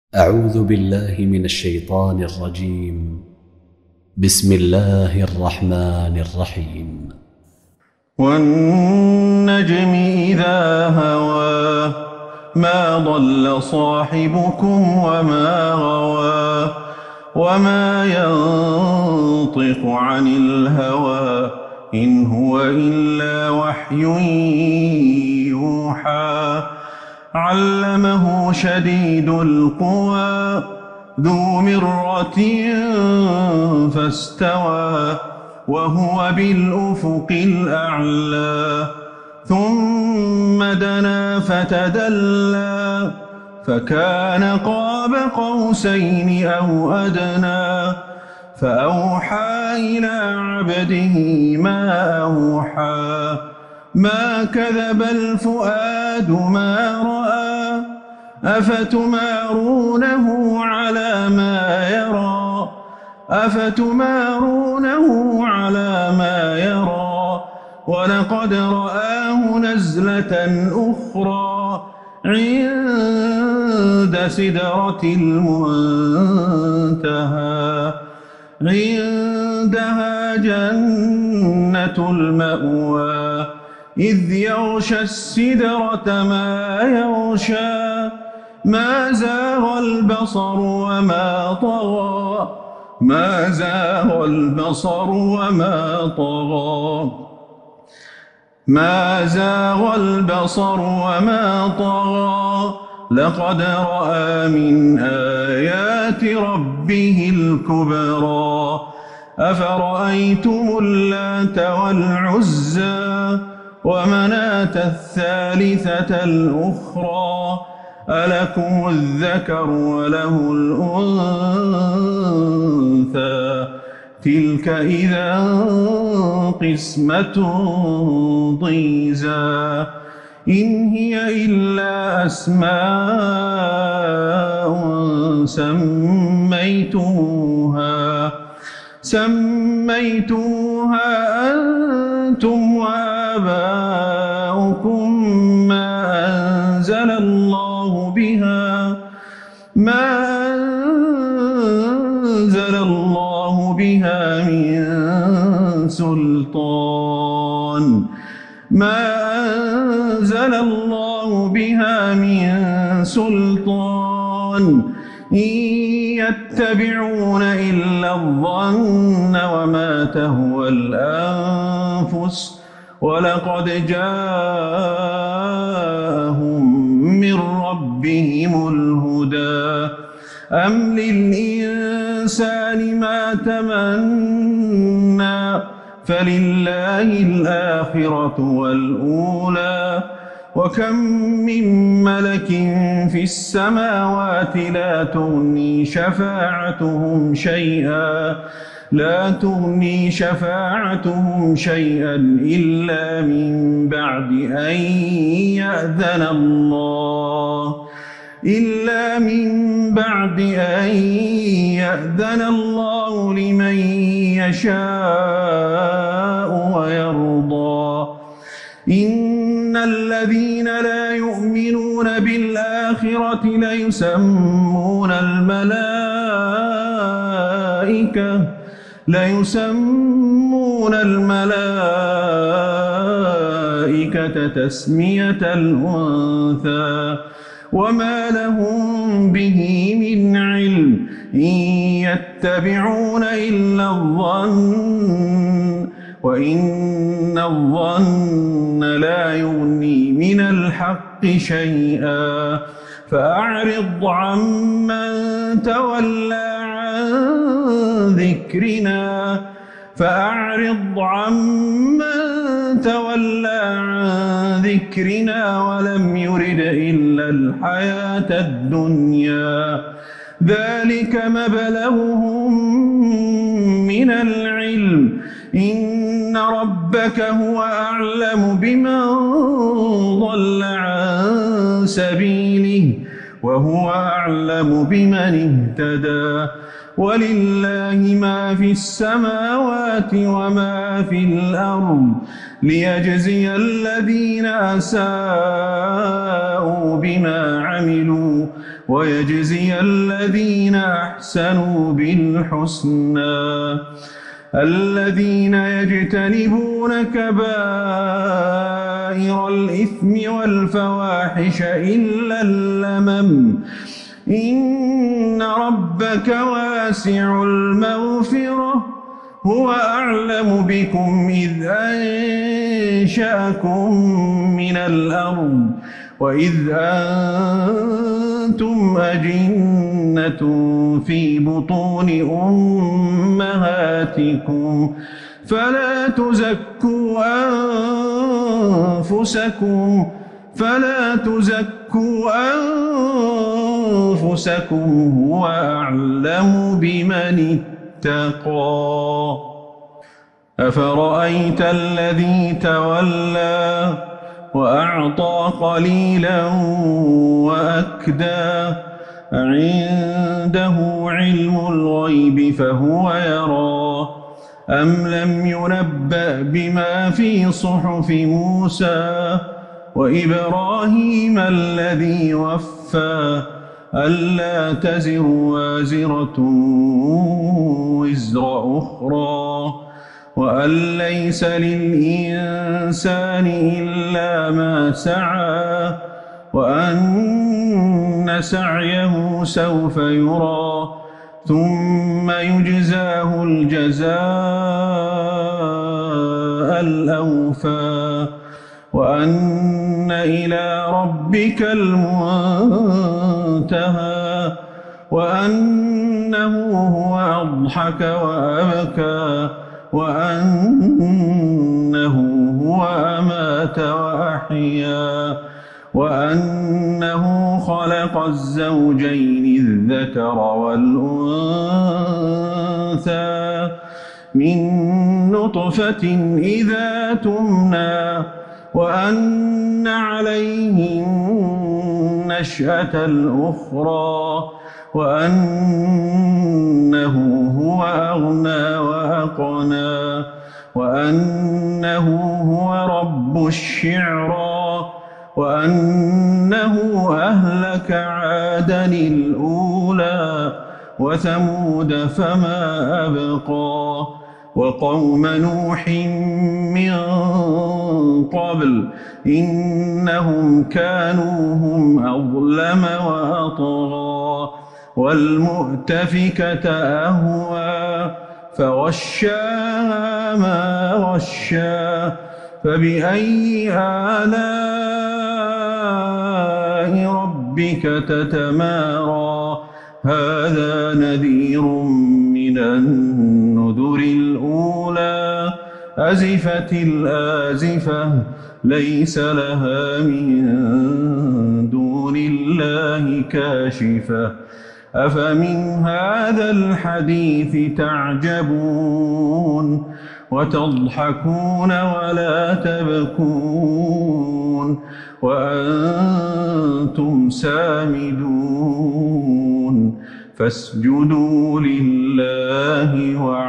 أعوذ بالله من الشيطان الرجيم. بسم الله الرحمن الرحيم. والنجم إذا هوى ما ضل صاحبكم وما غوى وما ينطق عن الهوى إن هو إلا وحي يوحى علمه شديد القوى ذو مرة فاستوى وهو بالأفق الأعلى ثم دنا فتدلى فكان قاب قوسين أو أدنى فأوحى إلى عبده ما أوحى ما كذب الفؤاد ما رأى أفتمارونه على ما يرى ولقد رآه نزلة أخرى عند سدرة المنتهى عندها جنة المأوى إذ يغشى السدرة ما يغشى ما زاغ البصر وما طغى لقد رأى من آيات ربه الكبرى أفرأيتم اللات والعزى ومناة الثالثة الأخرى ألكم الذكر وله الأنثى تلك إذا قسمة ضيزى إن هي إلا أسماء سميتموها أنتم وآباؤكم ما أنزل الله بها من سلطان إن يتبعون إلا الظن وما تهوى الأنفس ولقد جاءهم من ربهم الهدى أم للإنسان ما تمنى فلله الآخرة والأولى وكم من ملك في السماوات لا تغني شفاعتهم شيئا إلا من بعد أن يأذن الله لمن يشاء ويرضى إن الذين لا يؤمنون بالآخرة ليسمون الملائكة تسمية الأنثى وما لهم به من علم إن يتبعون إلا الظن وإن الظن لا يغني من الحق شيئا فأعرض عمن تولى عن ذكرنا ولم يرد إلا الحياة الدنيا ذلك مبلغهم من العلم إن ربك هو أعلم بمن ضل عن سبيله وهو أعلم بمن اهتدى ولله ما في السماوات وما في الأرض ليجزي الذين أساءوا بما عملوا ويجزي الذين أحسنوا بالحسنى الذين يجتنبون كبائر الإثم والفواحش إلا اللمم إن ربك واسع المغفرة هو أعلم بكم إذ أنشأكم من الأرض وإذ أنتم أجنة في بطون أمهاتكم فلا تزكوا أنفسكم هو أعلم بمن اتقى أفرأيت الذي تولى وأعطى قليلا وأكدى عنده علم الغيب فهو يرى أم لم ينبأ بما في صحف موسى وإبراهيم الذي وفى ألا تزر وازرة وزر أخرى وأن ليس للإنسان إلا ما سعى وأن سعيه سوف يرى ثم يجزاه الجزاء الأوفى وأن إلى ربك المنتهى وأنه هو أضحك وأبكى وأنه هو أمات وأحيا وأنه خلق الزوجين الذكر والأنثى من نطفة إذا تمنى وأن عليه النشأة الأخرى وأنه هو أغنى وأقنى وأنه هو رب الشعرى وأنه أهلك عادا الأولى وثمود فما أبقى وقوم نوح من قبل إنهم كانوا هم أظلم وأطغى والمؤتفكة أهوى فغشاها ما غشا فبأي آلاء ربك تتمارى هذا نذير من النذر الأولى أزفت الآزفة ليس لها من دون الله كاشفة أفمن هذا الحديث تعجبون وتضحكون ولا تبكون وأنتم سامدون فاسجدوا لله